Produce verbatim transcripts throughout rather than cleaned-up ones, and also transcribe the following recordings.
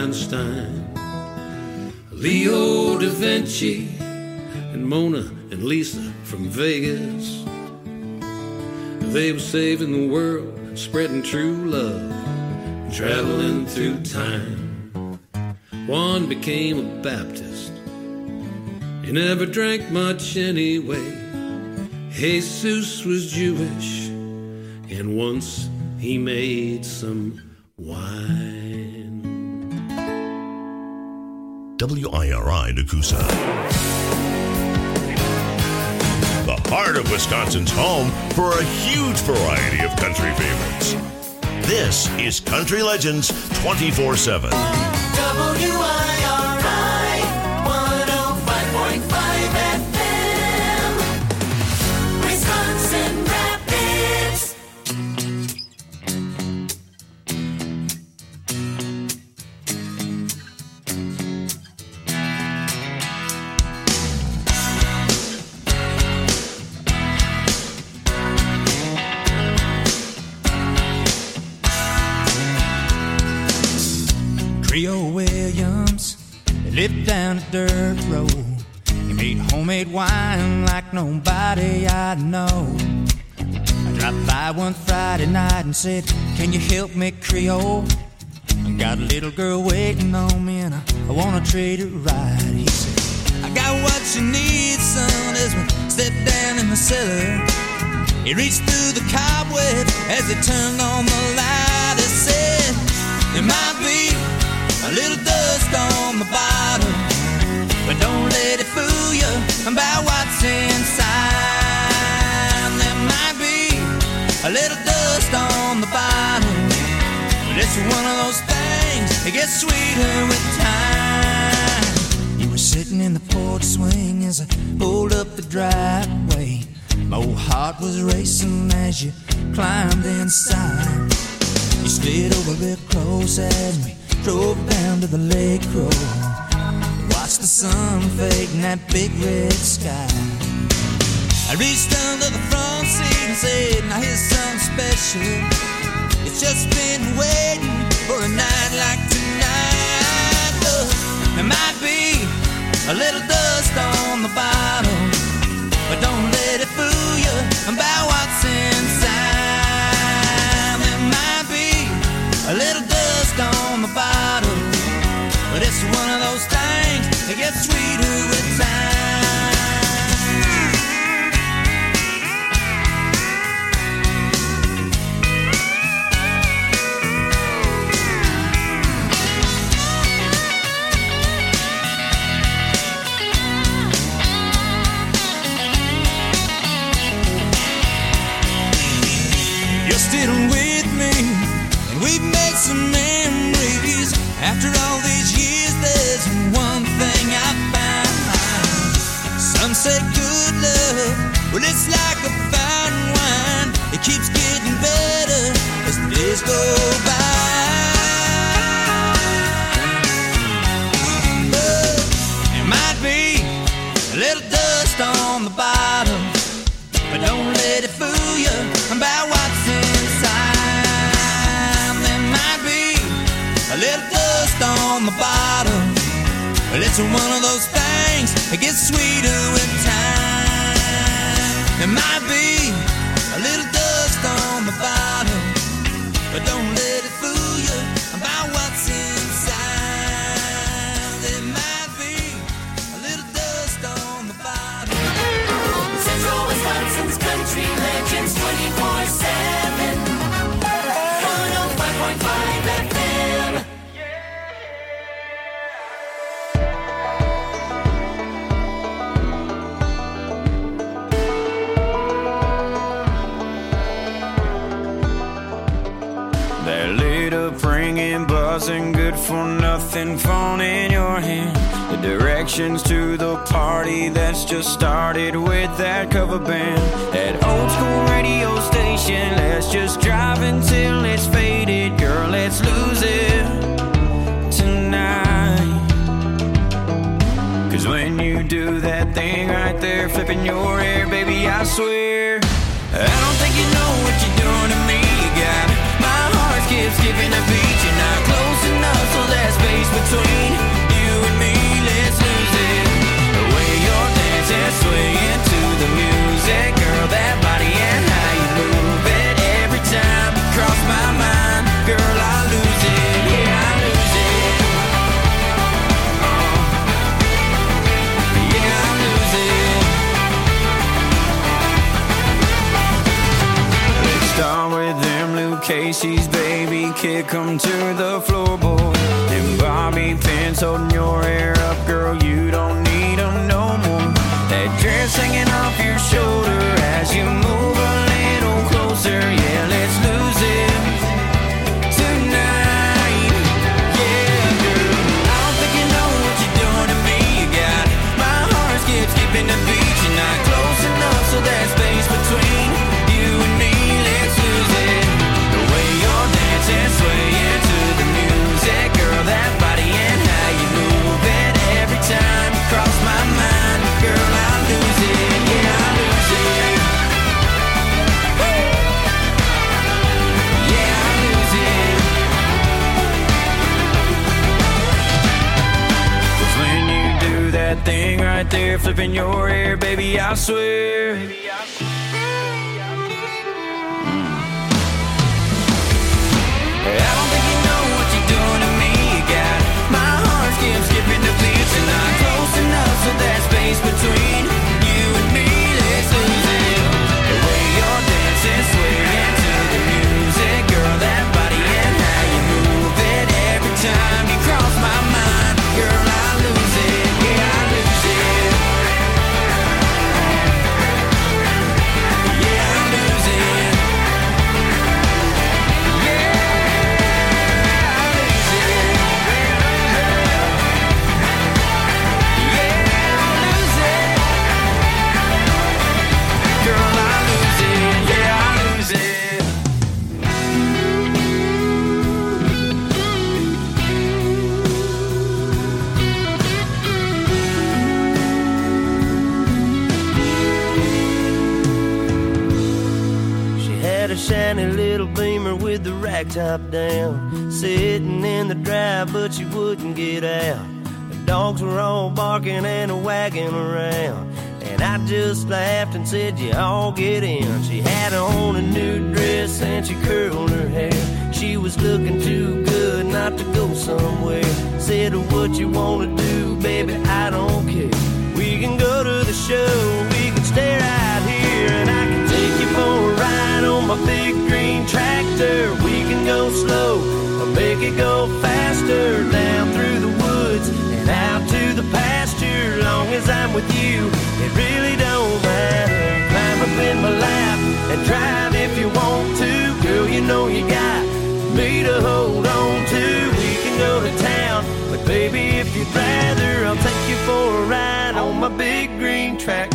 Feinstein, Leo da Vinci, and Mona and Lisa from Vegas. They were saving the world, spreading true love, traveling through time. Juan became a Baptist. He never drank much anyway. Jesus was Jewish, and once he made some wine. W I R I Nakusa. The heart of Wisconsin's home for a huge variety of country favorites. This is Country Legends twenty-four seven. W I R I one oh five point five F M, Wisconsin Rapids. Creole Williams lived down a dirt road. He made homemade wine like nobody I know. I dropped by one Friday night and said, can you help me, Creole? I got a little girl waiting on me and I, I wanna treat her right. He said, I got what you need, son, as we stepped down in the cellar. He reached through the cobweb as he turned on the light. He said, there might be a little dust on the bottom, but don't let it fool you about what's inside. There might be a little dust on the bottom, but it's one of those things that gets sweeter with time. You were sitting in the porch swing as I pulled up the driveway. My old heart was racing as you climbed inside. You slid over real close as we drove down to the lake road. Watched the sun fade in that big red sky. I reached under the front seat and said, now here's something special. It's just been waiting for a night like tonight. Look, there might be a little dust on the bottom, but don't let it fool you about what's inside. There might be a little dust on the bottom, but it's one of those things that gets sweeter with time. You're still with me, and we've made some memories. After all these years, there's one thing I found. Some say good love, well, it's like a fine wine. It keeps getting better as the days go by. But there might be a little dust on the bottom, but don't let it fool you about what's inside. There might be a little dust on the bottom, but it's one of those things that gets sweeter with time. There might be a little dust on the bottom, but don't let it fool you about what's inside. There might be a little dust on the bottom. Central Wisconsin's Country Legends twenty-four seven, one oh five point five F M. That lit up ringing, buzzing, good for nothing phone in your hand. The directions to the party that's just started with that cover band. That old school radio station, let's just drive until it's faded. Girl, let's lose it tonight. Cause when you do that thing right there, flipping your hair, baby, I swear I don't think you know what you're doing to me. You got my heart skips skipping a beat. You're not close enough, so that space between come to the floorboard. And bobby pins holding your hair up, girl, you don't need them no more. That dress hanging off your shoulder as you move a little closer. Yeah, let's lose it tonight. Yeah, girl, I don't think you know what you're doing to me. You got my heart skips skipping the beat. You're not close enough, so there's space between you and me. Let's lose it. The way you're dancing, swaying to the music, girl, that body and how you move it. Every time you cross my mind, girl, I lose it. Yeah, I lose it. Woo! Yeah, I lose it. 'Cause when you do that thing right there, flipping your hair, baby, I swear. I don't think you know what you're doing to me. You got my heart skip skipping the beats. You're not close enough, so there's space between you and me. Let's lose it. The way you're dancing, swaying to the music, girl, that body and how you move it. Every time you cross my mind, girl, I lose it. Yeah, I lose it. Yeah, I lose it. Shiny little Beamer with the rack top down, sitting in the drive, but she wouldn't get out. The dogs were all barking and wagging around, and I just laughed and said, you all get in. She had on a new dress and she curled her hair. She was looking too good not to go somewhere. Said, what you wanna do, baby, I don't care. We can go to the show, we can stay right here, and I can take you for a ride on my big green tractor. We can go slow or make it go faster, down through the woods and out to the pasture. Long as I'm with you, it really don't matter. Climb up in my lap and drive if you want to. Girl, you know you got me to hold on to. We can go to town, but baby, if you'd rather, I'll take you for a ride on my big green tractor.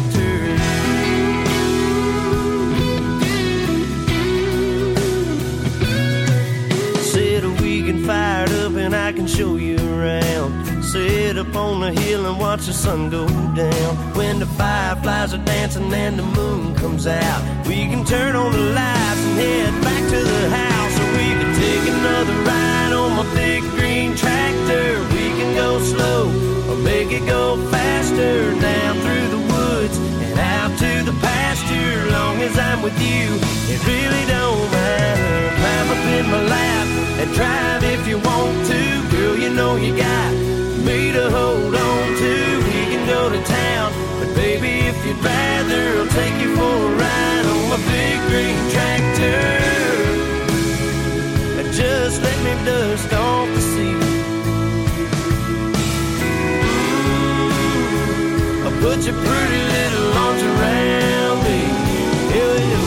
Fired up and I can show you around. Sit up on the hill and watch the sun go down. When the fireflies are dancing and the moon comes out, we can turn on the lights and head back to the house. Or we can take another ride on my big green tractor. We can go slow or make it go faster, down through the woods and out to the pasture. Long as I'm with you, it really don't matter. Climb up in my lap and drive if you want to. Girl, you know you got me to hold on to. We can go to town, but baby, if you'd rather, I'll take you for a ride on my big green tractor. Just let me dust off the seat. Ooh, I'll put your pretty little arms around me. Yeah, yeah.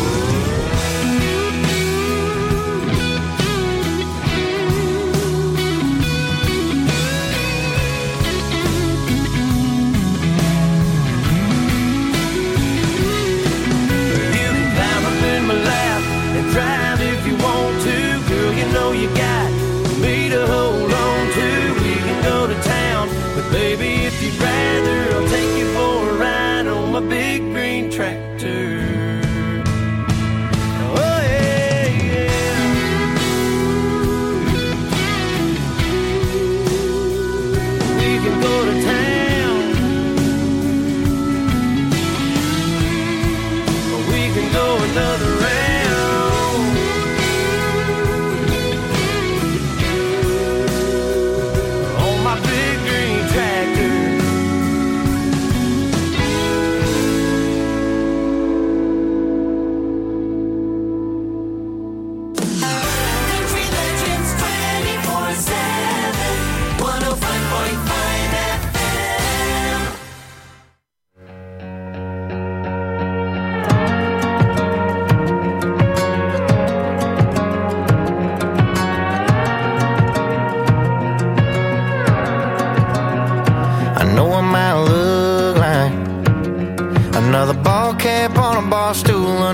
Drive if you want to, girl, you know you got me to hold on to. We can go to town, but baby, if you'd rather, I'll take you for a ride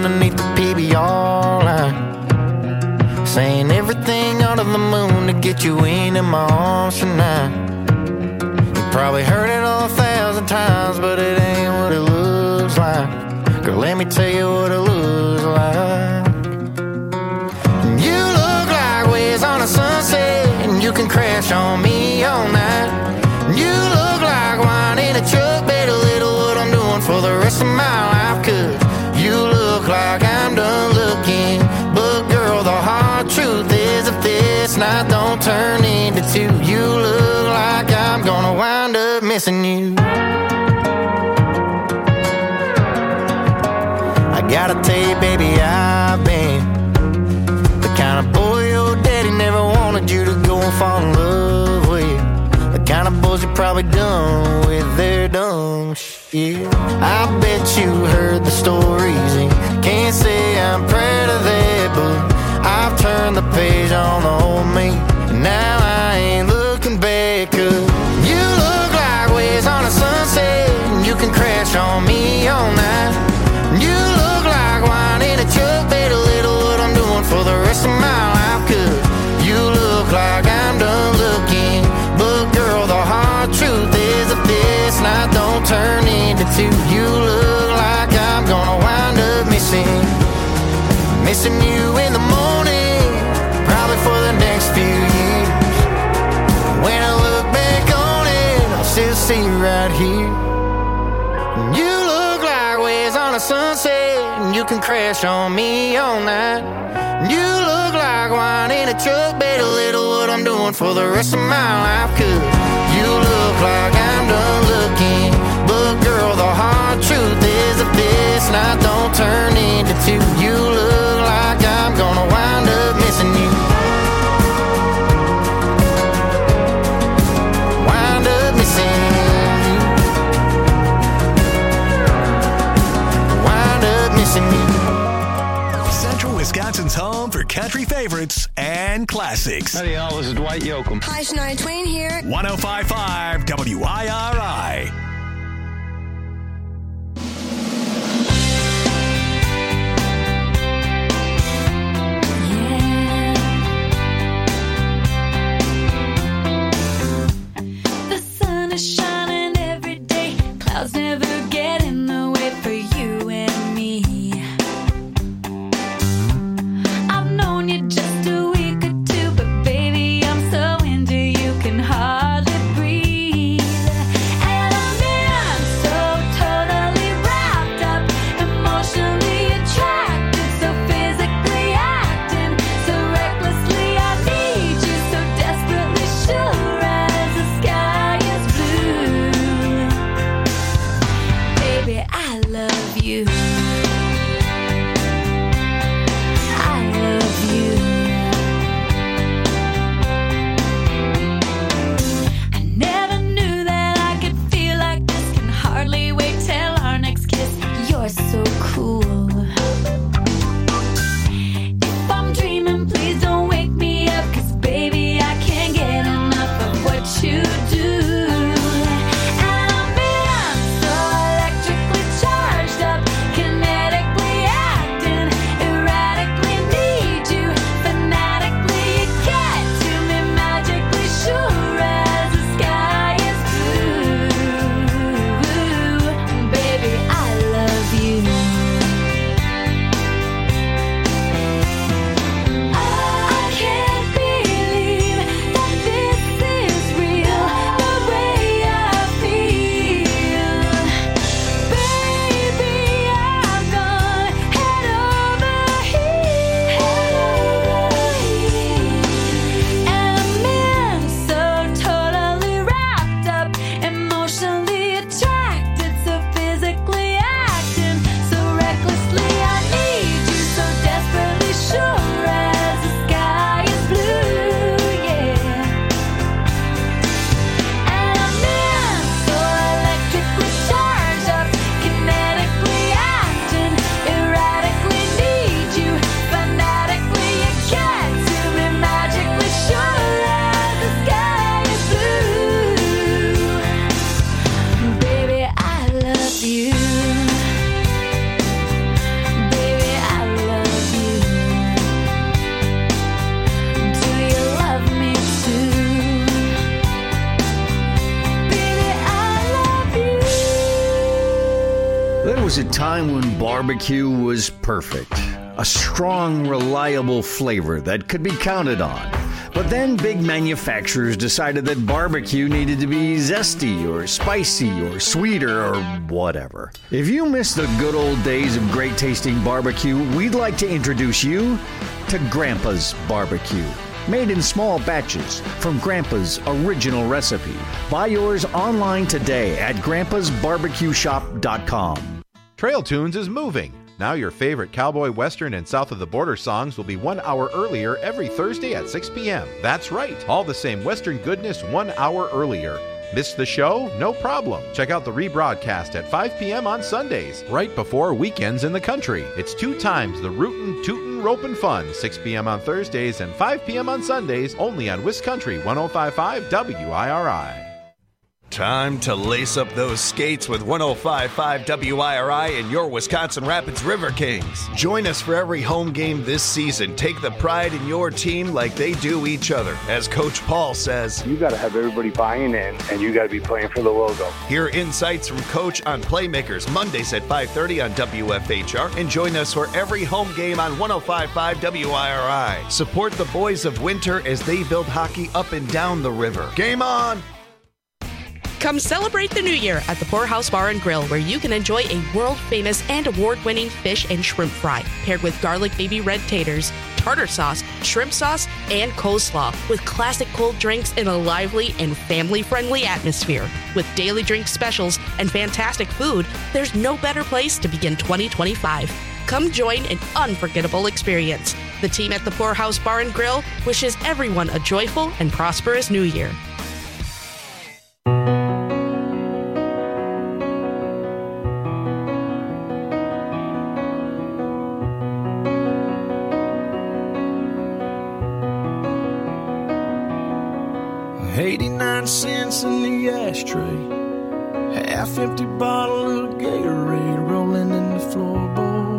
underneath the P B R line, saying everything under the moon to get you into my arms tonight. You probably heard it a thousand times, but it ain't what it looks like. Girl, let me tell you what it looks like. You look like waves on a sunset, and you can crash on me all night. You look like wine in a truck, better little what I'm doing for the rest of my life. Cause you look like I'm done looking, but girl, the hard truth is if this night don't turn into two, you look like I'm gonna wind up missing you. I gotta tell you, baby, I've been the kind of boy your daddy never wanted you to go and fall in love with. The kind of boys you're probably done with their dumb shit. I bet you heard the stories and can't say I'm proud of that, but I've turned the page on the old me, and now I ain't looking back. Cause you look like waves on a sunset, and you can crash on me all night. You look like wine in a truck, better little what I'm doing for the rest of my life. Cause you look like I'm done looking, but girl, the hard truth is if this night don't turn into two, you look like I'm gonna wind up missing Missing you in the morning, probably for the next few years. When I look back on it, I'll still see you right here. You look like waves on a sunset, and you can crash on me all night. You look like wine in a truck, better little what I'm doing for the rest of my life. Cause you look like I'm done looking, but girl, the hard truth is if this night don't turn into two, you look like I'm gonna wind up missing you. Wind up missing you. Wind up missing you. Central Wisconsin's home for country favorites and classics. Howdy, y'all. This is Dwight Yoakam. Hi, Shania Twain here. one oh five point five W I R I. Hardly breathe, and I'm was a time when barbecue was perfect. A strong, reliable flavor that could be counted on. But then big manufacturers decided that barbecue needed to be zesty or spicy or sweeter or whatever. If you miss the good old days of great tasting barbecue, we'd like to introduce you to Grandpa's Barbecue. Made in small batches from Grandpa's original recipe. Buy yours online today at grandpas barbecue shop dot com. Trail Tunes is moving. Now your favorite cowboy, western, and south of the border songs will be one hour earlier every Thursday at six p.m. That's right, all the same western goodness one hour earlier. Missed the show? No problem. Check out the rebroadcast at five p.m. on Sundays, right before weekends in the country. It's two times the rootin', tootin', ropin' fun, six p.m. on Thursdays and five p.m. on Sundays, only on Wiscountry one oh five point five W I R I. Time to lace up those skates with one oh five point five W I R I and your Wisconsin Rapids River Kings. Join us for every home game this season. Take the pride in your team like they do each other. As Coach Paul says, you got to have everybody buying in, and you got to be playing for the logo. Hear insights from Coach on Playmakers Mondays at five thirty on W F H R, and join us for every home game on one oh five point five W I R I. Support the boys of Winter as they build hockey up and down the river. Game on! Come celebrate the new year at the Poorhouse Bar and Grill, where you can enjoy a world-famous and award-winning fish and shrimp fry, paired with garlic baby red taters, tartar sauce, shrimp sauce, and coleslaw, with classic cold drinks in a lively and family-friendly atmosphere. With daily drink specials and fantastic food, there's no better place to begin twenty twenty-five. Come join an unforgettable experience. The team at the Poorhouse Bar and Grill wishes everyone a joyful and prosperous new year. eighty-nine cents in the ashtray, half empty bottle of Gatorade rolling in the floorboard.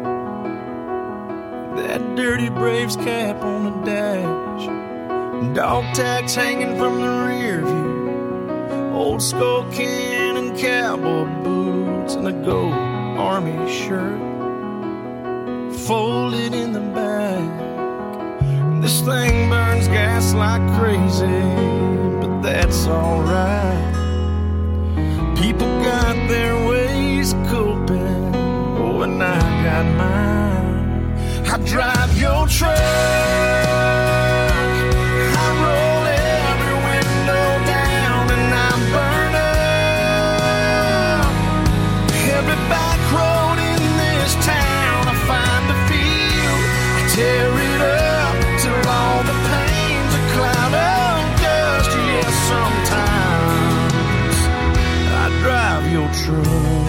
That dirty Braves cap on the dash, dog tags hanging from the rear view, old skull can and cowboy boots, and a gold army shirt folded in the back. This thing burns gas like crazy, but that's alright. People got their ways of coping, oh, and I got mine. I drive your truck, I roll every window down, and I burn up every back road in this town. I find a field, I tear it up till all the pain's a cloud of dust. Yes, sometimes I drive your truck.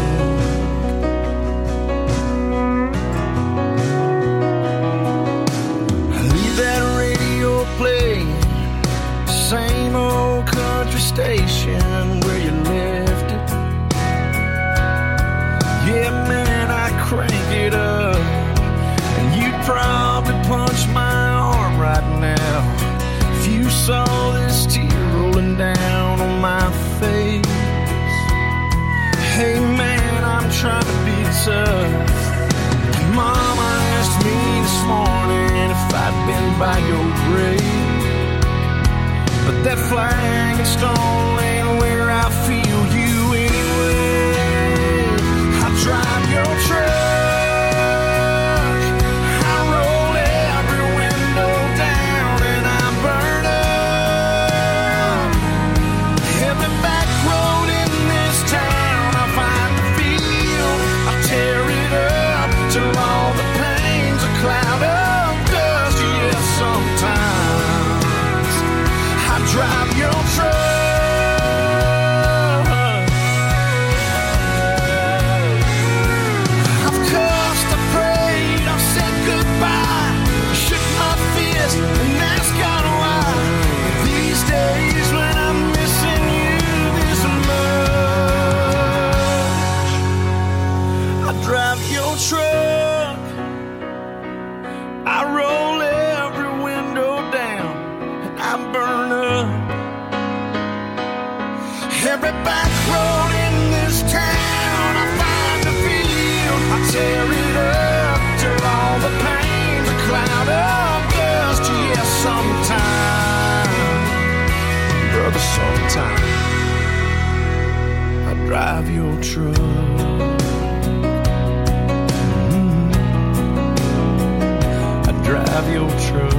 I leave that radio playing, same old country station where you left it. Yeah, man, I crank it up, and you'd probably punch my arm right now if you saw this tear rolling down on my face. Hey man, I'm trying to be tough. Mama asked me this morning if I'd been by your grave, but that flag and stone ain't where I feel you anyway. I drive your truck, drive your truck. I've cussed, I prayed, I've said goodbye, shook my fist and asked God why. These days when I'm missing you this much, I drive your truck, I roll every window down, and I burn up every back road in this town. I find a field, tear it up till all the pain's a cloud of dust. Yes, sometime, brother, sometime I'll drive your truck. Mm-hmm. I'll drive your truck.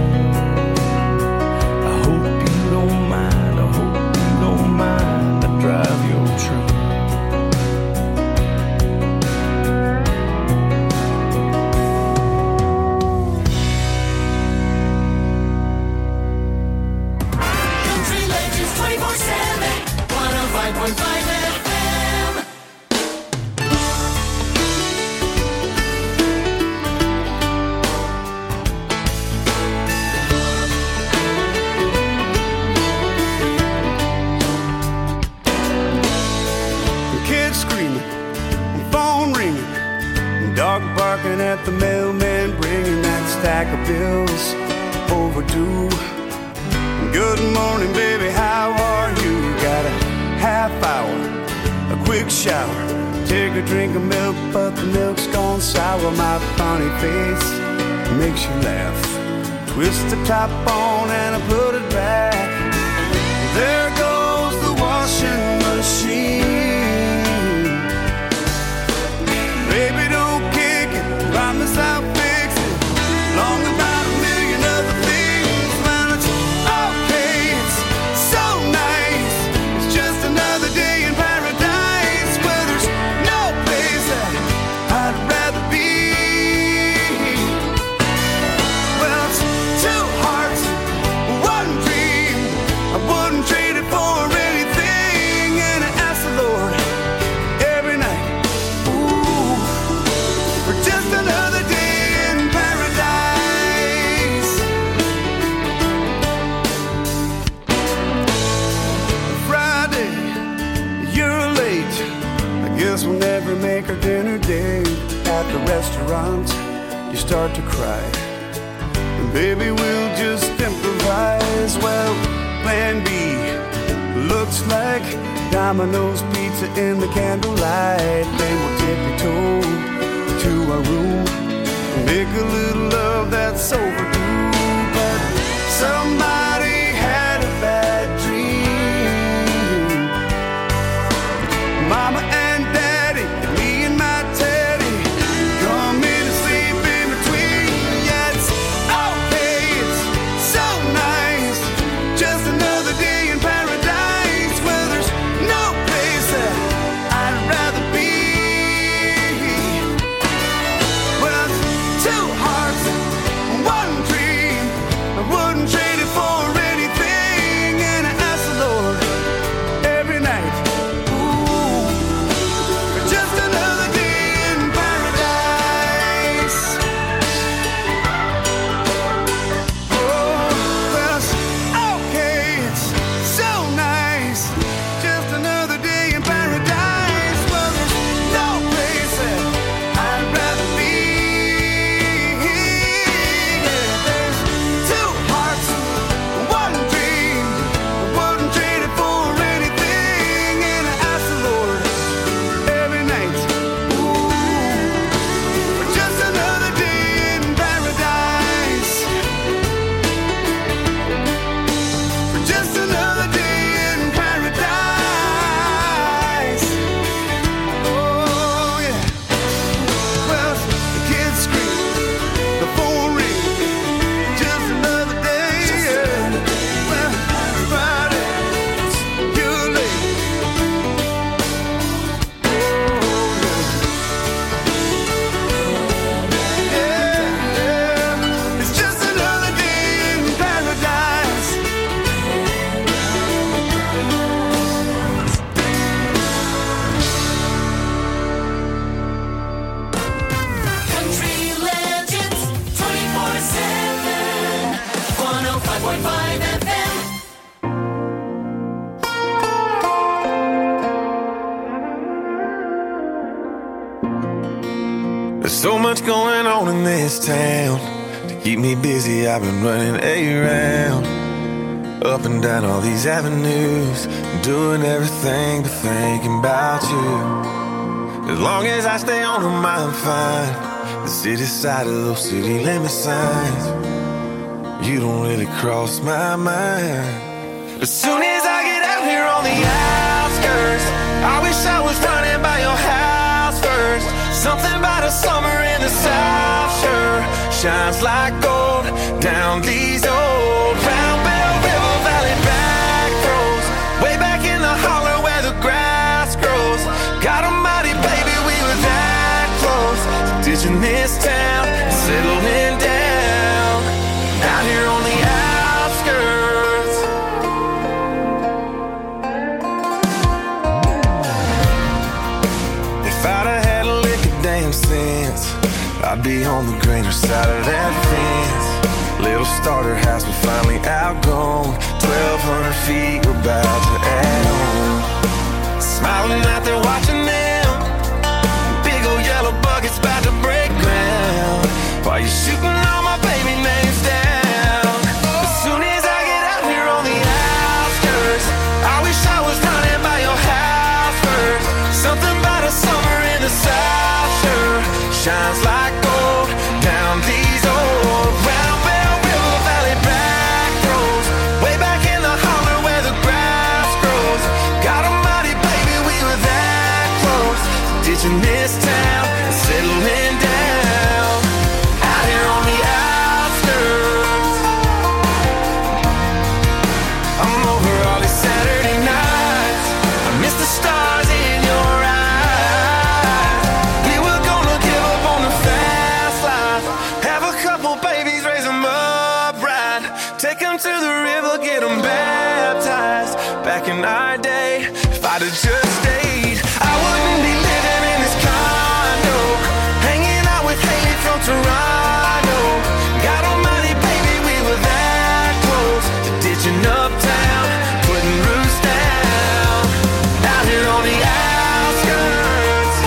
I hope you don't mind. I hope you don't mind. I'll drive your truck. At the mailman bringing that stack of bills overdue. Good morning, baby, how are you? Got a half hour, a quick shower, take a drink of milk, but the milk's gone sour. My funny face makes you laugh. Twist the top on and I put it back. There goes the washing machine. Baby, don't promise I'll fix it. Long about a million other things. Well, it's okay, it's so nice. It's just another day in paradise where there's no place that I'd rather be. Well, it's two hearts, one dream. I wouldn't trade it for anything. And I ask the Lord every night, ooh, for just another day in paradise. Friday, you're late. I guess we'll never make our dinner date. At the restaurant, you start to cry. And baby, we'll just improvise. Well, plan B looks like Domino's pizza in the candlelight. Then we'll tippy-toe to our room, make a little love that's overdue. But somebody had a bad dream. Mama and Daddy, me and my Teddy, come in and sleep in between. Yeah, it's okay, it's so nice. Just another day in paradise where there's no place that I'd rather be. Two hearts, one dream. I wouldn't trade it for anything. And I ask the Lord every night, ooh, for just another day in paradise. Oh, well, it's okay, it's so nice. Just another day in paradise. Well, there's no place that I'd rather be. There's so much going on in this town. To keep me busy, I've been running around, up and down all these avenues, doing everything but thinking about you. As long as I stay on them, I'm fine. The city side of those city limit signs, you don't really cross my mind. As soon as I get out here on the outskirts, I wish I was running by your house first. Something about a summer in the South sure shines like gold down these old Round Bell River Valley back roads, way back in the holler where the grass grows. God almighty, baby, we were that close to ditching this town and settling down out here on the outskirts. If I'd have had a lick of damn sense, I'd be on the greener side of that fence. Little starter house, we finally outgrown. Twelve hundred feet, we're about to add on. Smiling out there watching them, big old yellow buckets about to break ground, while you're shooting all my baby names down. As soon as I get out here on the outskirts, I wish I was running by your house first. Something about a summer in the South sure shines like gold down these old Round Bell River Valley back roads, way back in the holler where the grass grows. God almighty, baby, we were that close to ditching this town and settling down out here on the outskirts. I'm over all these Saturday nights, I miss the stars in your eyes. We were gonna give up on the fast life, have a couple babies, raise them up right, take them to the river, get them baptized. Back in our day, if I'd have just stayed, I wouldn't be living in this condo, hanging out with Haley from Toronto. God almighty, baby, we were that close to ditching uptown, putting roots down out here on the outskirts.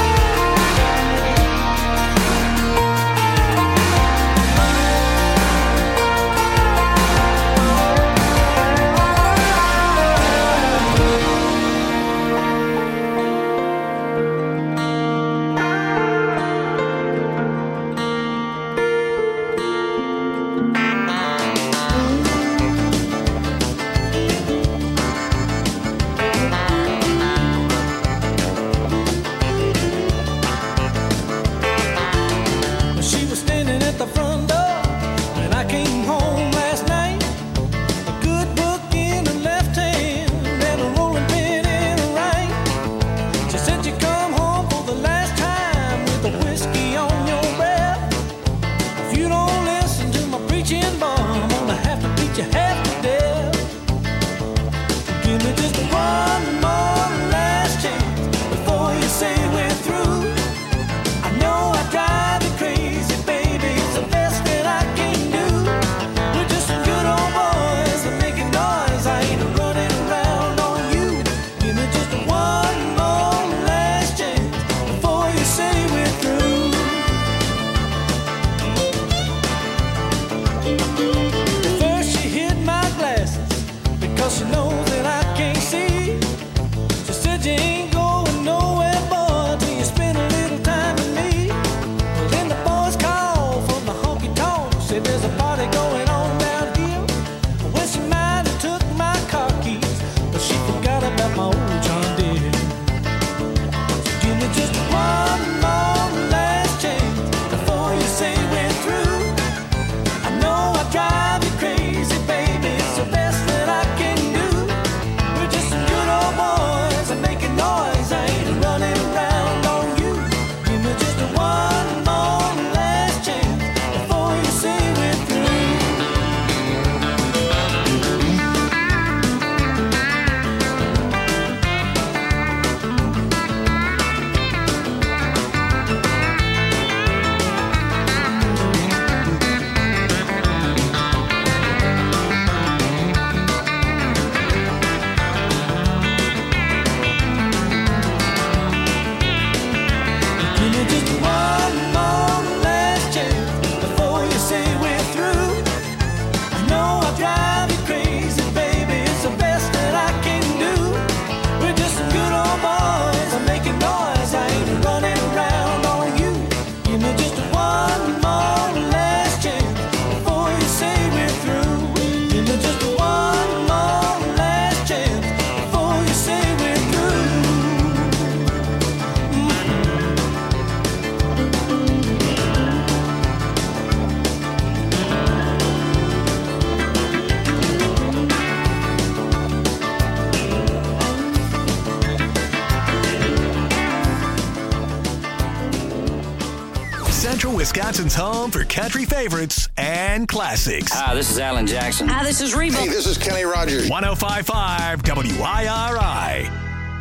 Wisconsin's home for country favorites and classics. Hi, this is Alan Jackson. Hi, this is Reba. Hey, this is Kenny Rogers. one oh five point five W I R I.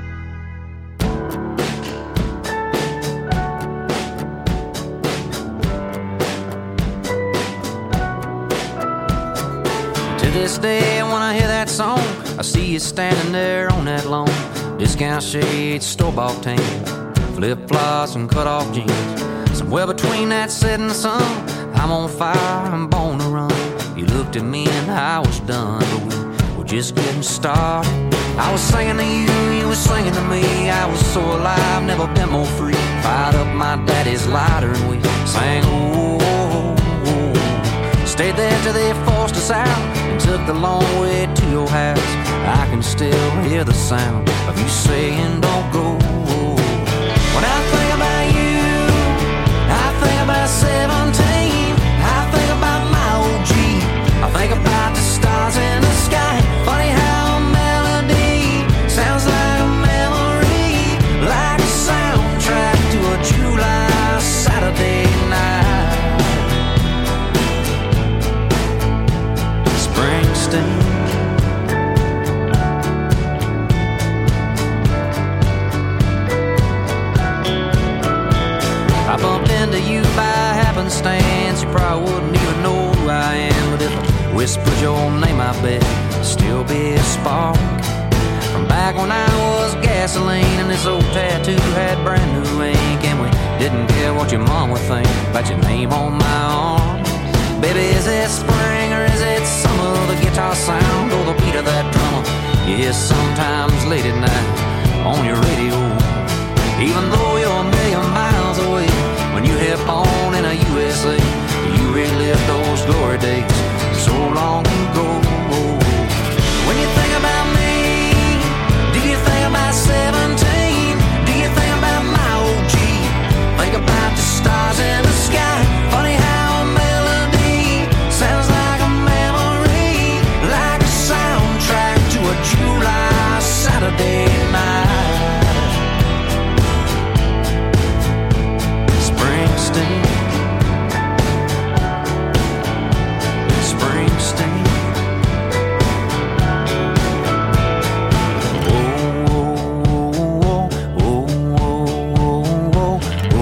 To this day, when I hear that song, I see you standing there on that lawn. Discount shades, store-bought tan, flip-flops and cut-off jeans. Somewhere between that setting sun, I'm on fire, I'm born to run. You looked at me and I was done, but we were just getting started. I was singing to you, you were singing to me. I was so alive, never been more free. Fired up my daddy's lighter and we sang, oh, oh, oh. Stayed there till they forced us out and took the long way to your house. I can still hear the sound of you saying don't go. When I think about you, I think about seventeen. I think about my old Jeep. I think about the stars in the sky. Funny how a melody sounds like a memory, like a soundtrack to a July Saturday night. Springsteen. I bumped into you by happenstance. You probably wouldn't even know who I am, but if I whispered your name, I bet it'd still be a spark. From back when I was gasoline and this old tattoo had brand new ink, and we didn't care what your mom would think about your name on my arm. Baby, is it spring or is it summer? The guitar sound or the beat of that drummer you hear sometimes late at night on your radio. Even though you're a million miles away, when you hit born in a U S A, you relive those glory days so long ago. When you think about me, do you think about seventeen? Do you think about my old Jeep? Think about the stars in the sky. Funny how a melody sounds like a memory, like a soundtrack to a July Saturday night. Springsteen, Springsteen. Oh, oh, oh, oh, oh,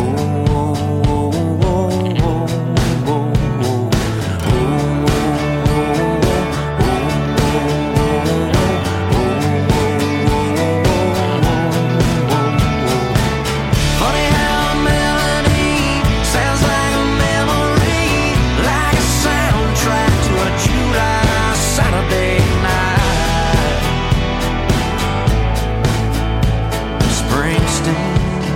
funny how a melody sounds like a memory, like a soundtrack to a July Saturday night. Springsteen.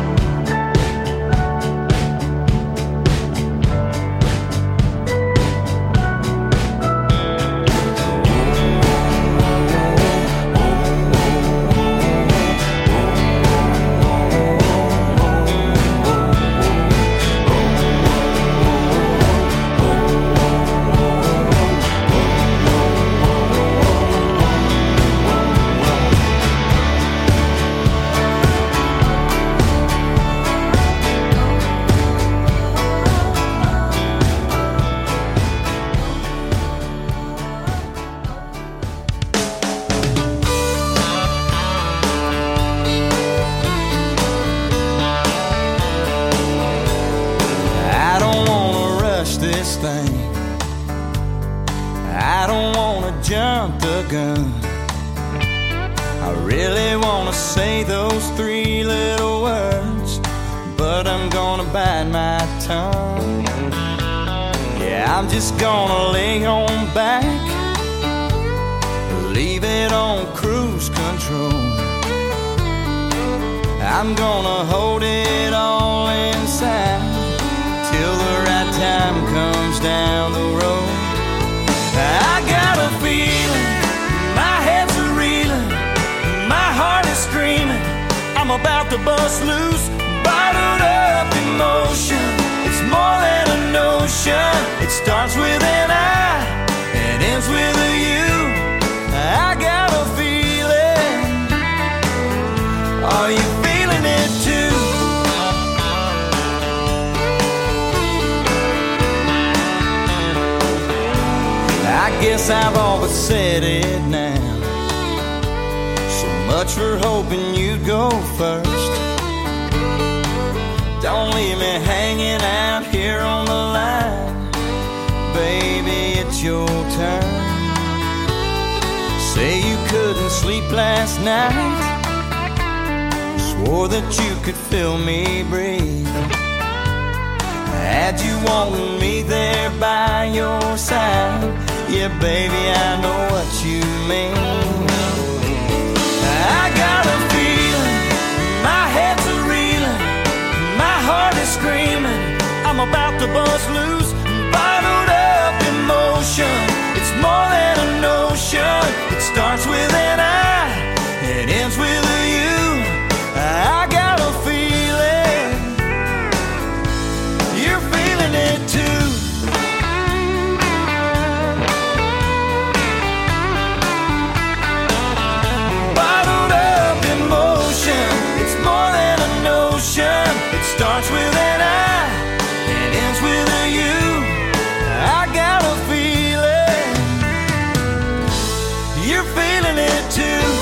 I don't wanna rush this thing. I don't wanna jump the gun. I really wanna say those three little words, but I'm gonna bite my tongue. Yeah, I'm just gonna lay on back, leave it on cruise control. I'm gonna hold it all inside till the right time comes down the road. I got a feeling, my head's a reeling, my heart is screaming, I'm about to bust loose, bottled up emotion. It's more than a notion. It starts with an I and ends with a you. I got a feeling. Are you feeling it too? guess I've all but said it now. So much for hoping you'd go first. Don't leave me hanging out here on the line. Baby, it's your turn. Say you couldn't sleep last night. Swore that you could feel me breathe. Had you wanting me there by your side. Yeah, baby, I know what you mean. I got a feeling, my head's a reeling, my heart is screaming, I'm about to bust loose, bottled up emotion. It's more than a notion. It starts with an I, it ends with a you. I got a feeling, you're feeling it too. Bottled up emotion, it's more than a notion. It starts with an I, it ends with a you. I got a feeling, you're feeling it too.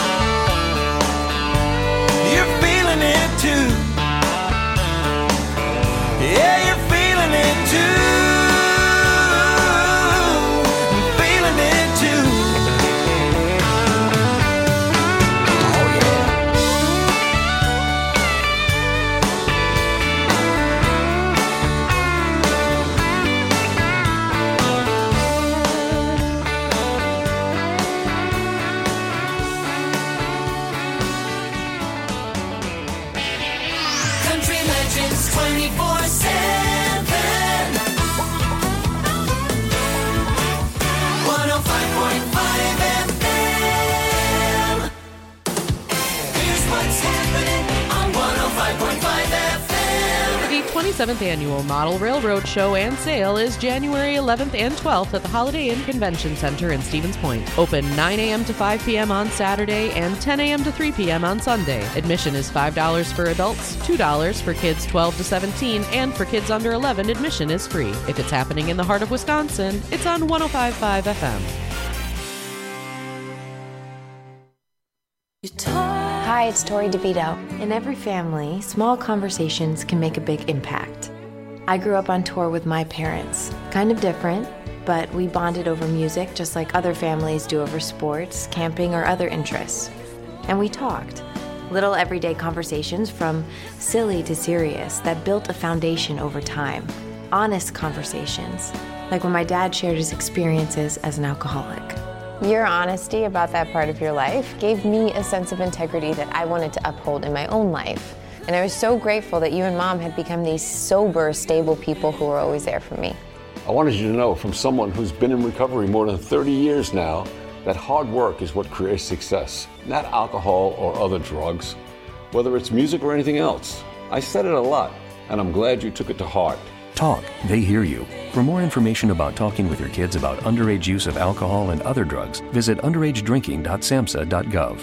You're feeling it too. Yeah, you're feeling it too. I'm feeling it too. Oh yeah. Country Legends twenty-four seven. one oh five point five F M. Here's what's happening on one oh five point five F M. The twenty-seventh Annual Model Railroad Show and Sale is January eleventh and twelfth at the Holiday Inn Convention Center in Stevens Point. Open nine a.m. to five p.m. on Saturday and ten a.m. to three p.m. on Sunday. Admission is five dollars for adults, two dollars for kids twelve to seventeen, and for kids under eleven, admission is free. If it's happening in the heart of Wisconsin, it's on one oh five point five F M. Hi, it's Tori DeVito. In every family, small conversations can make a big impact. I grew up on tour with my parents. Kind of different, but we bonded over music just like other families do over sports, camping, or other interests. And we talked. Little everyday conversations from silly to serious that built a foundation over time. Honest conversations, like when my dad shared his experiences as an alcoholic. Your honesty about that part of your life gave me a sense of integrity that I wanted to uphold in my own life. And I was so grateful that you and Mom had become these sober, stable people who were always there for me. I wanted you to know from someone who's been in recovery more than thirty years now that hard work is what creates success, not alcohol or other drugs, whether it's music or anything else. I said it a lot, and I'm glad you took it to heart. Talk, they hear you. For more information about talking with your kids about underage use of alcohol and other drugs, visit underage drinking dot samhsa dot gov.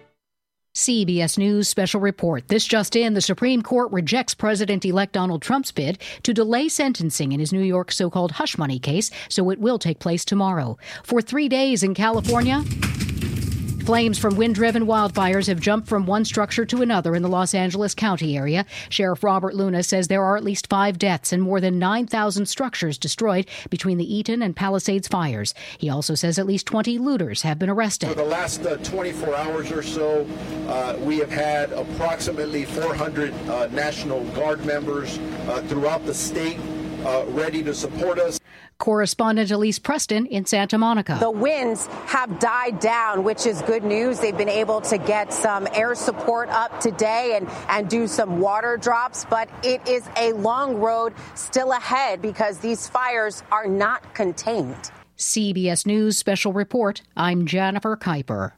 C B S News special report. This just in, the Supreme Court rejects President-elect Donald Trump's bid to delay sentencing in his New York so-called hush money case, so it will take place tomorrow. For three days in California, flames from wind-driven wildfires have jumped from one structure to another in the Los Angeles County area. Sheriff Robert Luna says there are at least five deaths and more than nine thousand structures destroyed between the Eaton and Palisades fires. He also says at least twenty looters have been arrested. For the last uh, twenty-four hours or so, uh, we have had approximately four hundred uh, National Guard members uh, throughout the state uh, ready to support us. Correspondent Elise Preston in Santa Monica. The winds have died down, which is good news. They've been able to get some air support up today and, and do some water drops, but it is a long road still ahead because these fires are not contained. C B S News special report. I'm Jennifer Kuiper.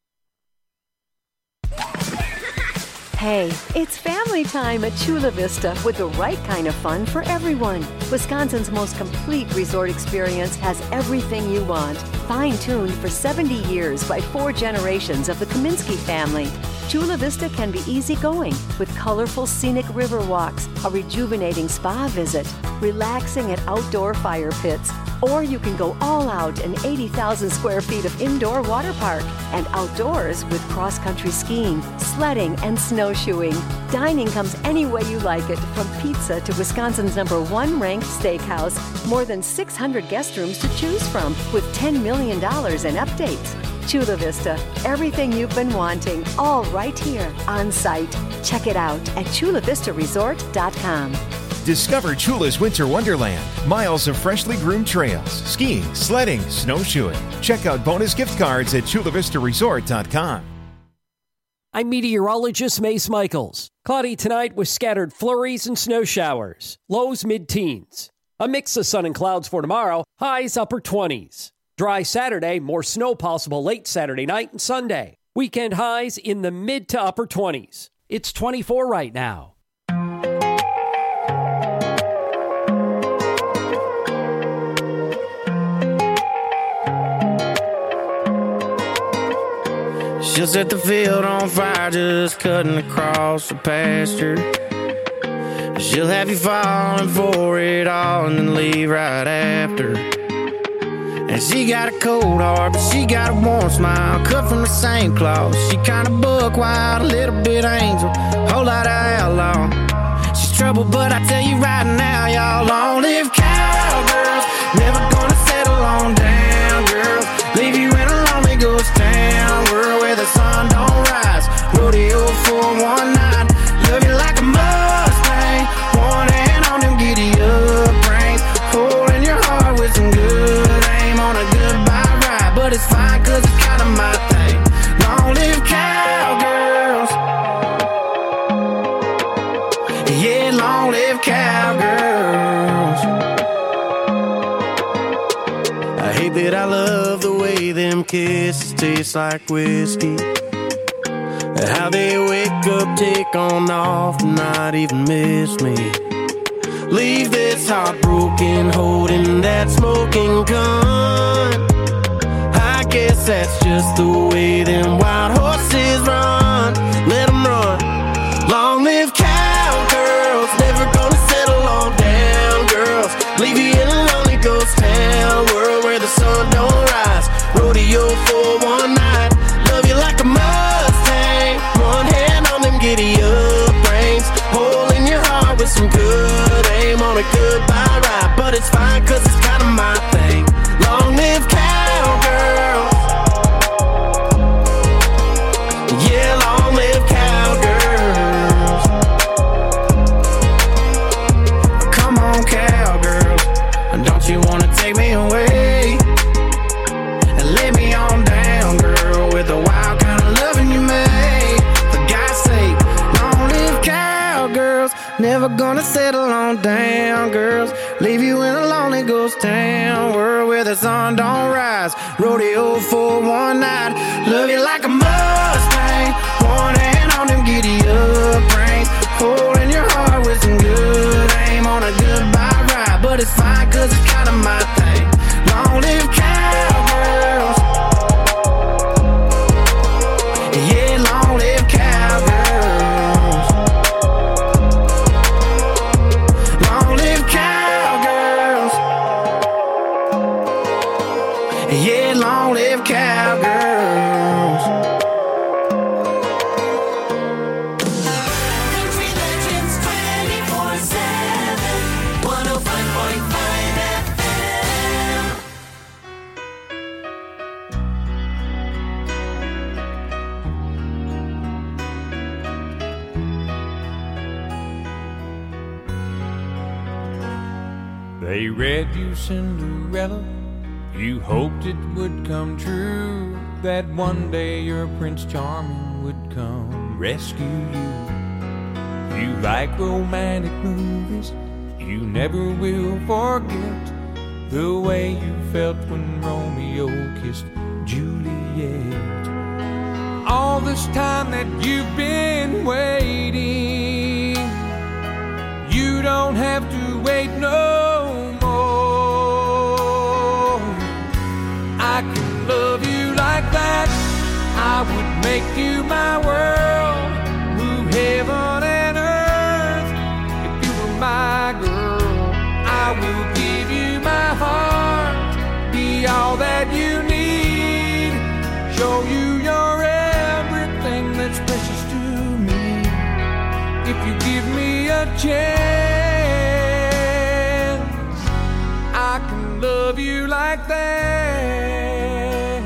Hey, it's family time at Chula Vista with the right kind of fun for everyone. Wisconsin's most complete resort experience has everything you want. Fine-tuned for seventy years by four generations of the Kaminsky family. Chula Vista can be easygoing with colorful scenic river walks, a rejuvenating spa visit, relaxing at outdoor fire pits, or you can go all out in eighty thousand square feet of indoor water park and outdoors with cross-country skiing, sledding, and snowshoeing. Dining comes any way you like it, from pizza to Wisconsin's number one ranked steakhouse. More than six hundred guest rooms to choose from with ten million dollars in updates. Chula Vista, everything you've been wanting, all right here on site. Check it out at chula vista resort dot com. Discover Chula's Winter Wonderland. Miles of freshly groomed trails, skiing, sledding, snowshoeing. Check out bonus gift cards at chula vista resort dot com. I'm meteorologist Mace Michaels. Cloudy tonight with scattered flurries and snow showers. Lows mid-teens. A mix of sun and clouds for tomorrow. Highs upper twenties. Dry Saturday, more snow possible late Saturday night and Sunday. Weekend highs in the mid to upper twenties. It's twenty-four right now. She'll set the field on fire just cutting across the pasture. She'll have you falling for it all and then leave right after. And she got a cold heart, but she got a warm smile, cut from the same cloth. She kinda buck wild, a little bit angel, whole lot of outlaw. She's trouble, but I tell you right now, y'all, long live cowgirls. Never gonna settle on down, girls. Leave you in a lonely ghost town, world where the sun don't rise. Rodeo for one night, love you like a Mustang. One hand on them giddy up reins, holding your heart with some good aim on a goodbye ride. But it's fine, cause it's kinda my thing. Long live cowgirls. Yeah, long live cowgirls. I hate that I love the way them kisses taste like whiskey. How they wake up, take on off, and not even miss me. Leave this heartbroken, holding that smoking gun. I guess that's just the way them wild horses run. Let them run. Long live cowgirls, never gonna settle on down, girls. Leave you in a lonely ghost town, world where the sun don't rise. Rodeo for one night, love you like a Mustang. One hand on them giddy up reins, holding your heart with some good aim on a goodbye ride. But it's fine, cause it's kinda my thing. Long live cowgirls. Yeah, long live cowgirls. Come on, cowgirls, don't you wanna take me away and lay me on down, girl, with the wild kind of loving you made. For God's sake, long live cowgirls. Never gonna settle on down, girls. Leave you in a lonely ghost town, world where the sun don't rise. Rodeo for one night, love you like a Mustang. One hand on them giddy up reins, holding your heart with some good aim on a goodbye ride. But it's fine, cause it's kinda my thing. Long live cowgirls. Yeah, long live cowgirls. Long live cowgirls. Yeah, long live cowgirls. Country legends twenty-four seven, one oh five point five F M. They read you Cinderella, you hoped it would come true, that one day your Prince Charming would come rescue you. You like romantic movies, you never will forget the way you felt when Romeo kissed Juliet. All this time that you've been waiting, you don't have to wait no more. I can love you like that, I would make you my world. if you give me a chance, I can love you like that.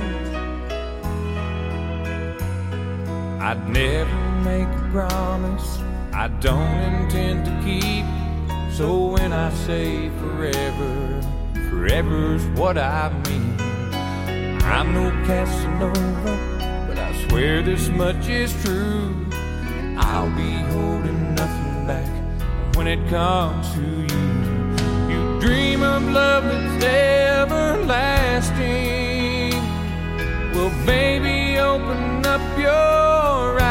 I'd never make a promise I don't intend to keep. So when I say forever, forever's what I mean. I'm no Casanova, but I swear this much is true. I'll be holding nothing back when it comes to you. You dream of love that's everlasting. Well, baby, open up your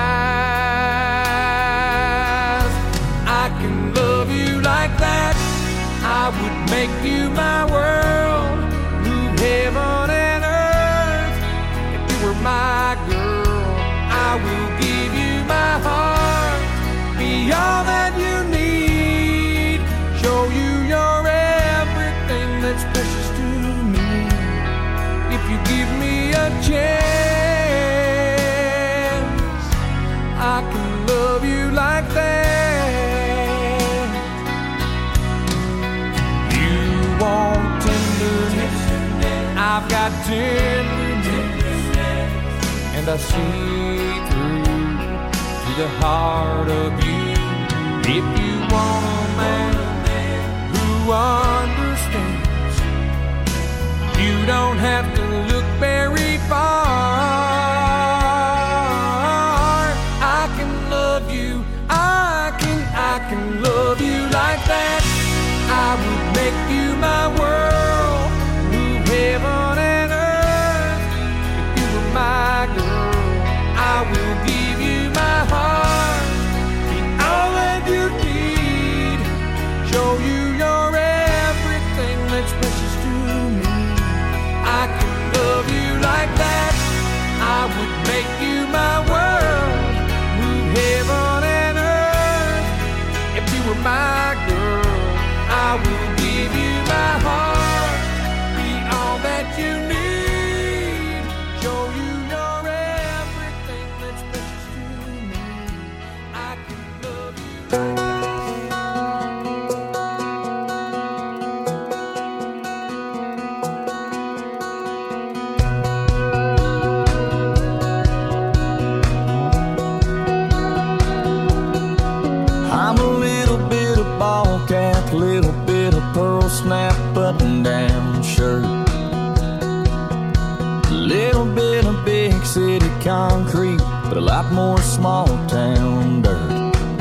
eyes. I can love you like that. I would make you my world, move heaven and earth. If you were my girl, I will give you my heart, be all that you need, show you you're everything that's precious to me. If you give me a chance, I can love you like that. You want tenderness, I've got tenderness, and I see through to the heart of you. If you want a man who understands, you don't have to look very far. I can love you, I can, I can love you like that. I would make you my world, move heaven and earth. If you were my girl, I will give you my heart, be all that you need, show you you're everything that's precious to me. I can love you like that. I would make you my world, move heaven and earth. If you were my girl, I will give you my heart, be all that you need, show you you're everything that's precious to me. I can love you like that. I'm a little bit of ball cap, little bit of pearl snap button down shirt, little bit of big city concrete, but a lot more small town dirt.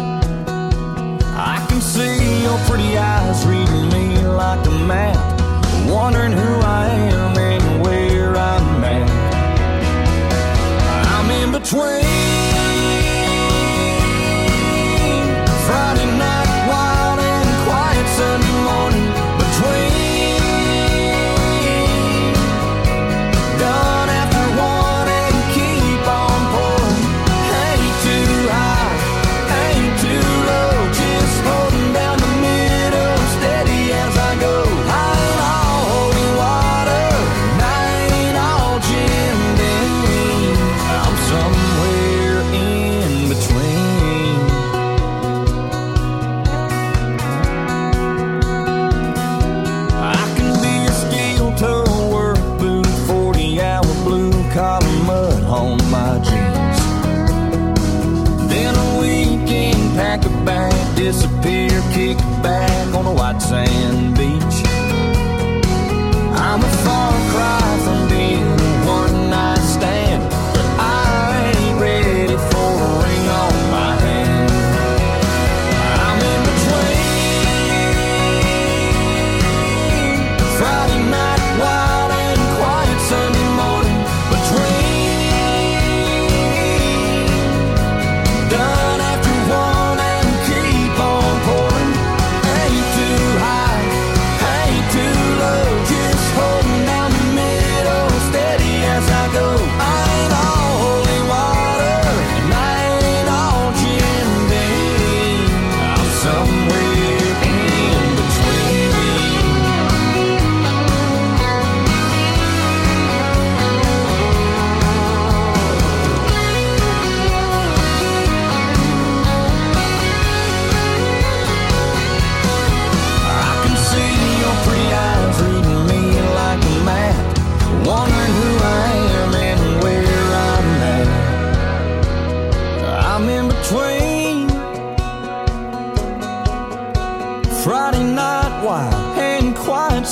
I can see your pretty eyes reading me like a map, wondering who I am and where I'm at. I'm in between Friday night wild and quiet Sunday morning, between done after one and keep on pouring. Ain't too high, ain't too low, just floating down the middle, steady as I go. I ain't all holy water, and I ain't all Jim Beam. I'm somewhere in between. I can be a steel toe work boot, forty hour blue collar mud on my jeans. Then a weekend pack a bag, disappear, kick back on a white sand beach. I'm a far cry from being a one night stand, but I ain't ready for a ring on my hand. I'm in between Friday night wild and quiet Sunday morning, between done after one and keep on pouring. Ain't too high,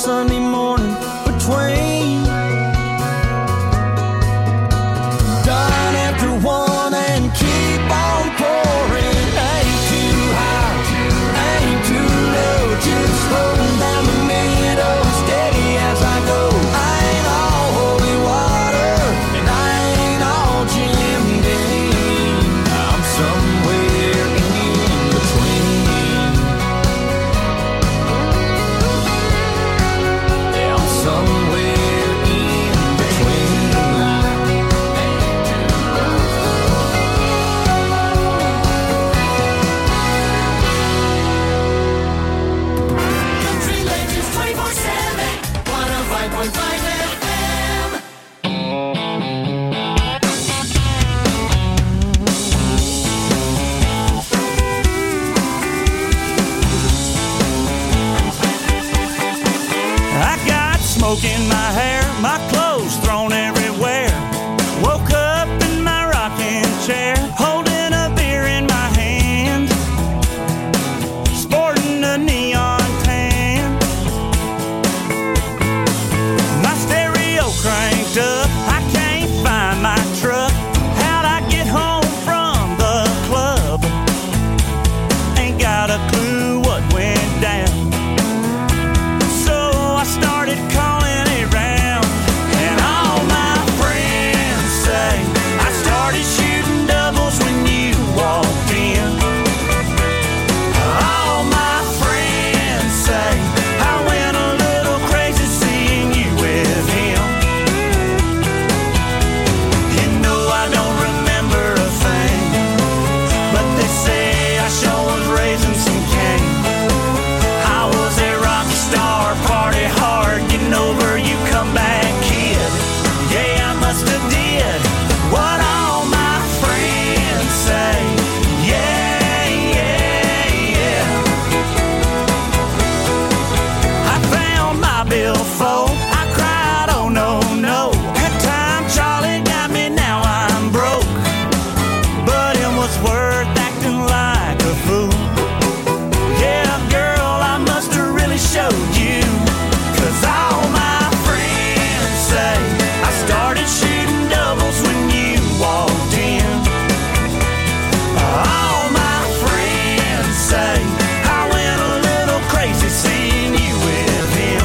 Sunday morning between dawn after one and keep on pouring. Ain't too high, ain't too low, just rolling down the middle, steady as I go. I ain't all holy water, and I ain't all Jim Dean. I'm somewhere in between. Yeah, I'm somewhere in between. Country Legends twenty-four seven, one oh five point five F M. I got smoke in my hair, my clothes thrown everywhere. Woke up in my rocking chair, holding a beer in my hand, sporting a neon tan. My stereo cranked up, I can't find my truck. How'd I get home from the club? Ain't got a clue what went down. So I started calling around, and all my friends say I started shooting doubles when you walked in. All my friends say I went a little crazy seeing you with him. You know I don't remember a thing, but they say I sure was raising some cane. I was a rock star, party hard, getting over you come back kid. Yeah, I must have did what all my friends say. Yeah, yeah, yeah. I found my billfold, I cried, oh no, no. Good time Charlie got me, now I'm broke. But it was worth acting like a fool. Yeah, girl, I must have really showed you, 'cause all my friends say I started shooting doubles when you walked in. All my friends say I went a little crazy seeing you with him.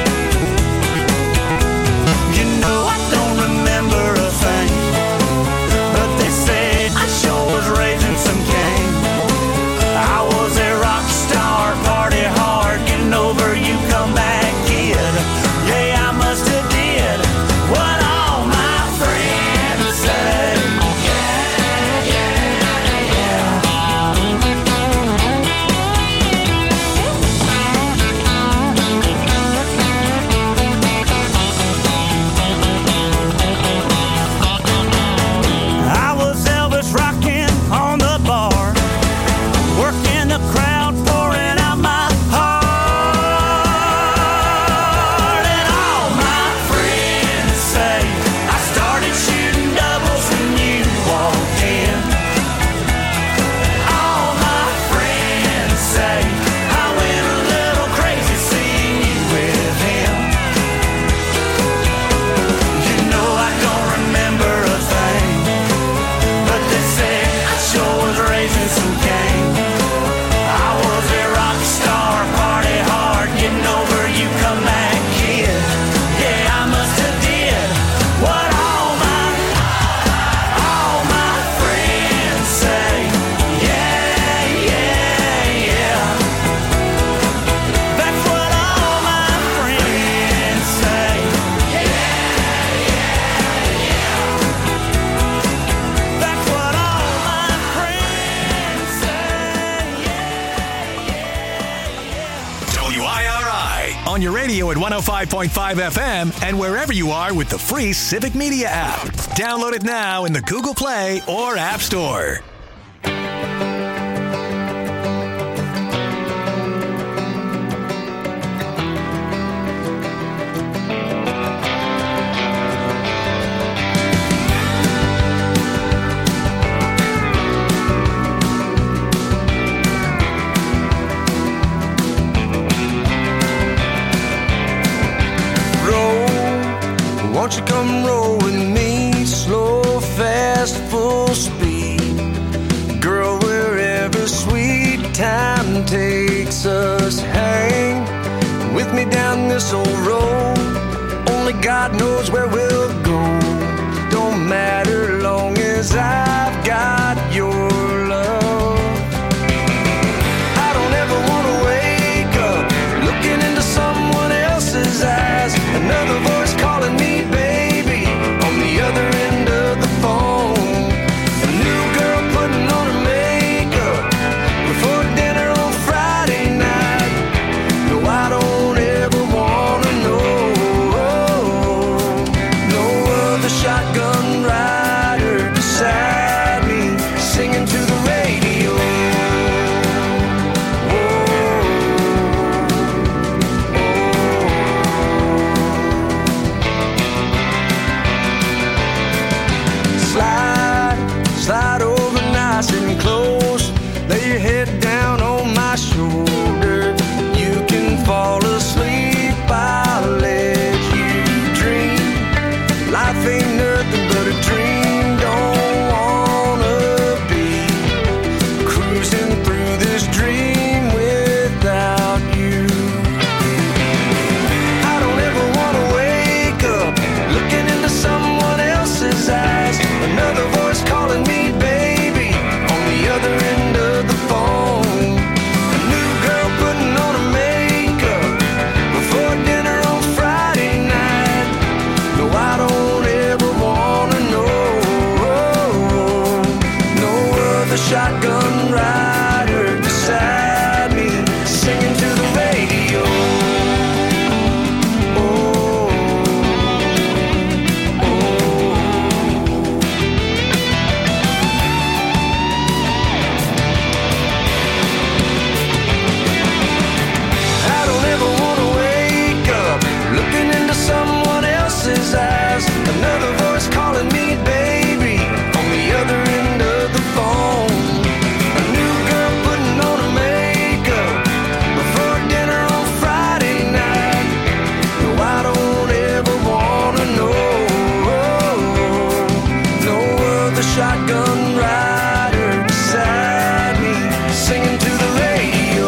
You know I don't remember a thing, but they say I sure was raising some cane. I was a rock star, party hard, getting over you come back kid. Yeah, I must have did what all my friends say. Yeah, yeah, yeah. I was Elvis rocking on the bar, working the crowd, pouring out my heart. And all my friends say I started shooting doubles when you walked in. All my friends say I went a little crazy seeing you with him. You know I don't remember a thing, but they say I sure was raising some cane. I was a rock star, party hard, getting over you come back kid. Yeah, I must have did what all my, all my friends say. Yeah, yeah, yeah. That's what all my friends say. Yeah, yeah, yeah. That's what all my friends say. W I R I on your radio at one oh five point five F M and wherever you are with the free Civic Media app. Download it now in the Google Play or App Store. won't you come roll with me? Slow, fast, full speed. Girl, wherever sweet time takes us, hang with me down this old road. Only God knows where we'll go. Don't matter long as I've got your love. I don't ever want to wake up looking into someone else's eyes. Another voice calling me baby on the other end of the phone. A new girl putting on her makeup before dinner on Friday night. No, I don't ever want to know. No other shotgun rider beside me singing to the radio. Slide, slide over nice and close. Lay your head down on my shoulder. You can fall asleep, I'll let you dream. Life ain't nothing but a dream. Don't wanna be cruising through this dream without you. I don't ever wanna wake up looking into someone else's eyes. Another voice calling me baby on the other end of the phone. A new girl putting on her makeup before dinner on Friday night. No, I don't ever wanna know. No other shotgun rider beside me singing to the radio. I don't ever wanna wake up looking into someone else's eyes. Another voice calling me baby on the other end of the phone. A new girl putting on her makeup before dinner on Friday night. No, I don't ever wanna know. No other shotgun rider beside me singing to the radio.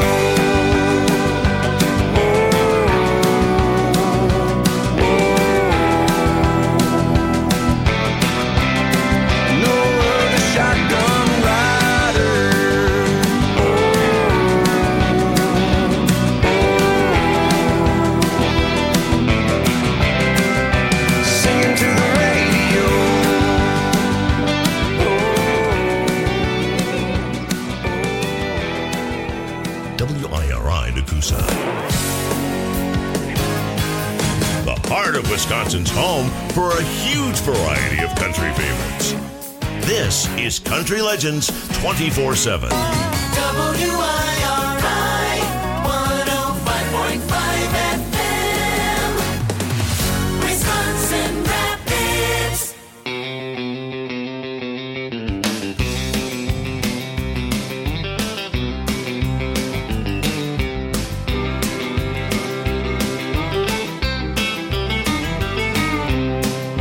No other shotgun rider. Singing to the radio. W I R I Nakusa. The heart of Wisconsin's home for a huge variety of country favorites. This is Country Legends twenty-four seven. W I R